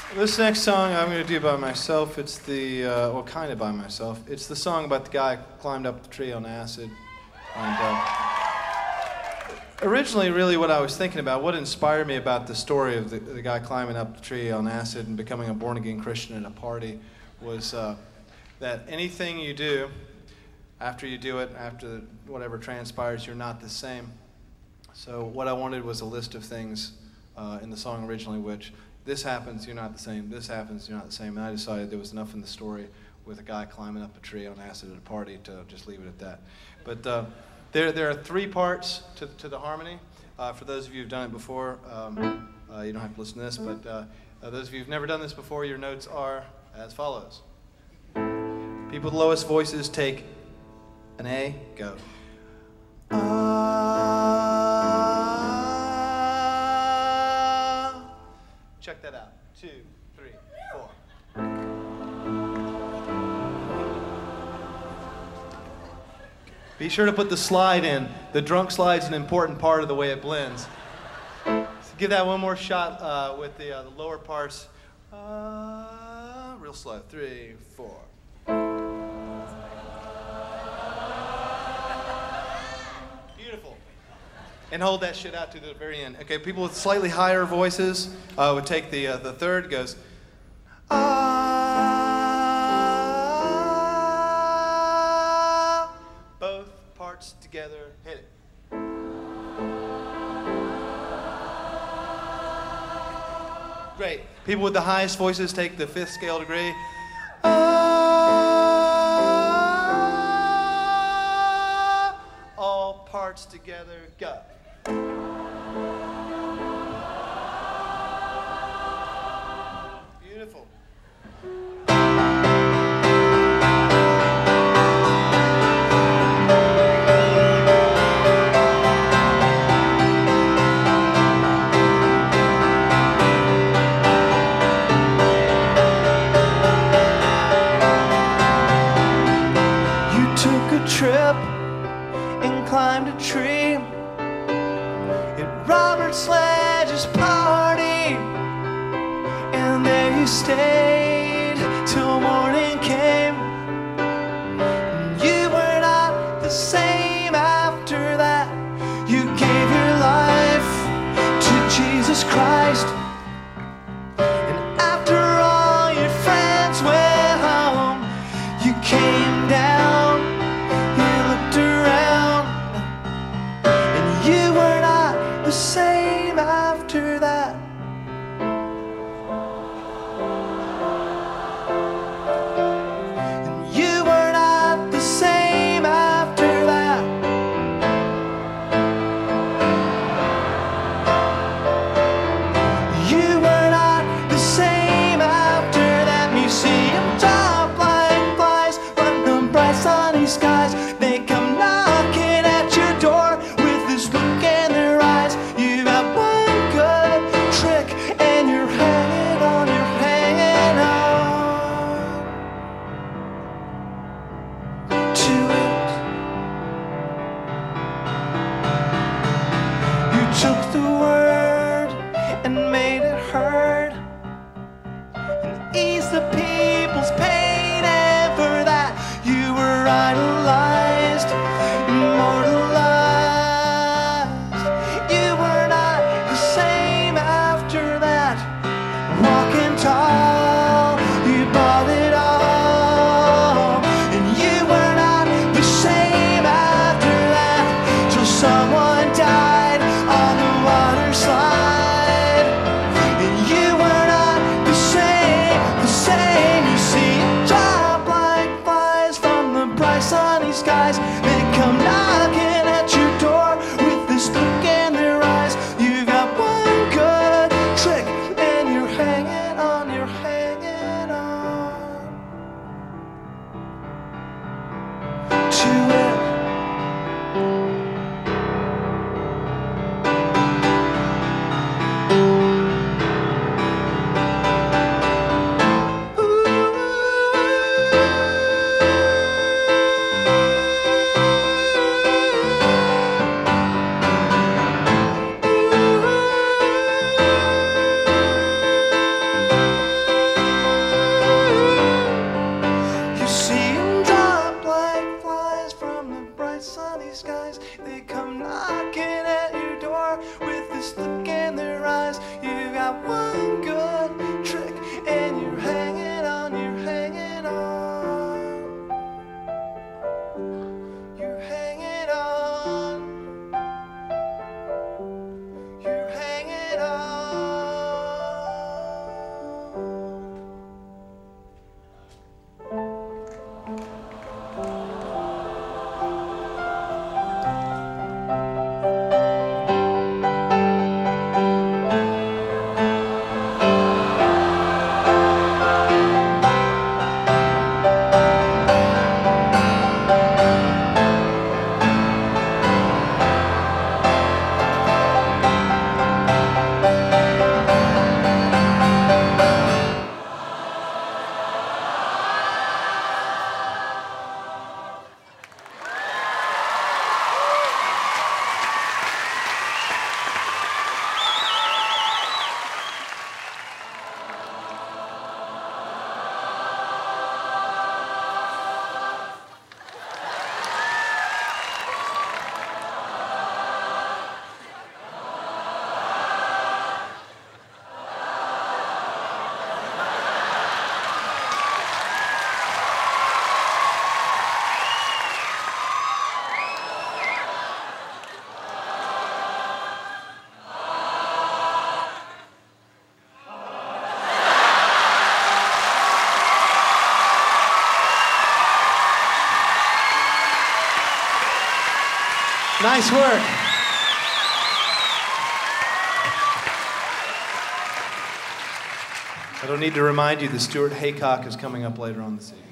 This next song I'm going to do by myself. It's kind of by myself. It's the song about the guy who climbed up the tree on acid. And originally, really what I was thinking about, what inspired me about the story of the guy climbing up the tree on acid and becoming a born-again Christian at a party was that anything you do, after you do it, after whatever transpires, you're not the same. So what I wanted was a list of things in the song originally, which this happens, you're not the same. This happens, you're not the same. And I decided there was enough in the story with a guy climbing up a tree on acid at a party to just leave it at that. But there are three parts to the harmony. For those of you who've done it before, you don't have to listen to this, but those of you who've never done this before, your notes are as follows. People with the lowest voices take an A, go. Check that out. 2, 3, 4. Be sure to put the slide in. The drunk slide's an important part of the way it blends. So give that one more shot with the lower parts. Real slow. 3, 4. Beautiful. And hold that shit out to the very end. Okay, people with slightly higher voices would take the third, goes, both parts together, hit it. Great. People with the highest voices take the fifth scale degree. All parts together, go. Beautiful. You took a trip and climbed a tree at Robert Sledge's party, and there you stayed till morning came. And you were not the same after that. You gave your life to Jesus Christ, and after all your friends went home, you came down, you looked around, and you were not the same after that. Nice work. I don't need to remind you that Stuart Haycock is coming up later on this evening.